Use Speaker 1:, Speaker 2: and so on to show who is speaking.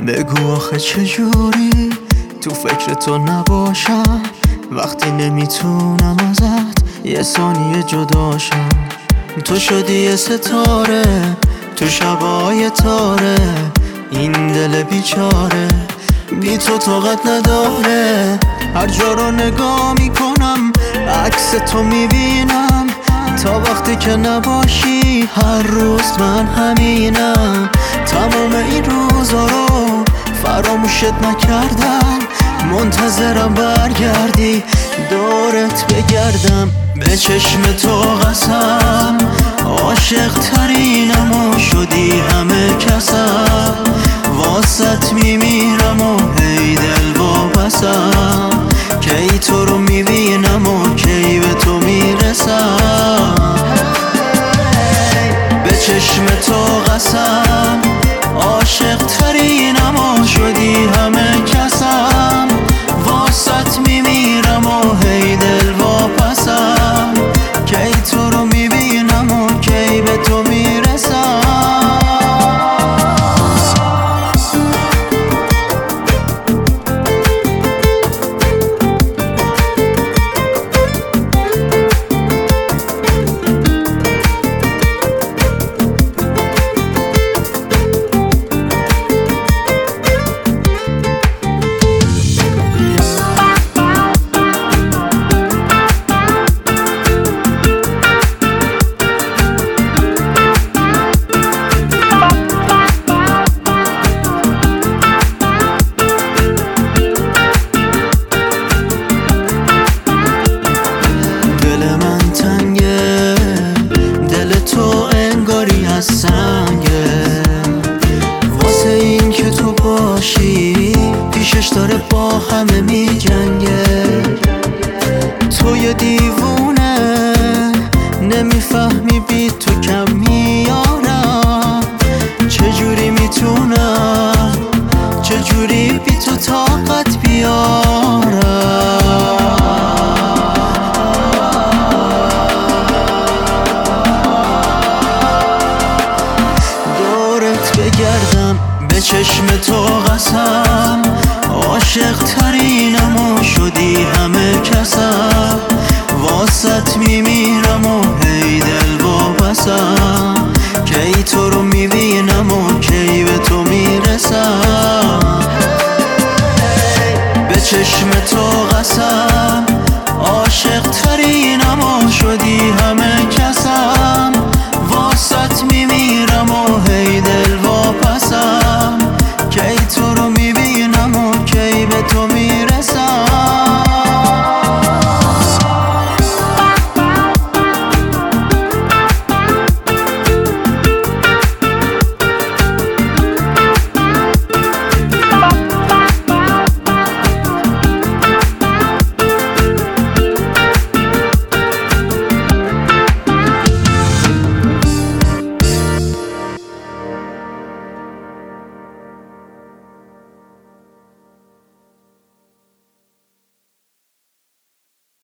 Speaker 1: بگو آخه چجوری تو فکر تو نباشم وقتی نمیتونم ازت یه ثانیه جداشم. تو شدی یه ستاره تو شبای تاره، این دل بیچاره بی تو طاقت نداره. هر جا رو نگاه میکنم عکس تو میبینم، تا وقتی که نباشی هر روز من همینم. تمام این روزا رو فراموشت نکردم، منتظرم برگردی دورت بگردم. به چشم تو قسم عاشق ترینم و شدی همه کسم، واسط میمیرم و هی دل وابسم. کی تو رو میبینم و کی به تو میرسم. به چشم تو قسم عاشق ترینم و شدی همه کسم، واسط میمیرم و هی دل واپسم. کی تو رو میبینم و کی به تو میرسم. واسه این که تو باشی پیشش داره با همه می جنگه. تو یه دیوونه نمیفهمی بی تو کم میارم. چجوری میتونم چجوری بی تو طاقت بیارم. بگردم به چشم تو قسم عاشق ترینم و شدی همه کسم، واسط میمیرم و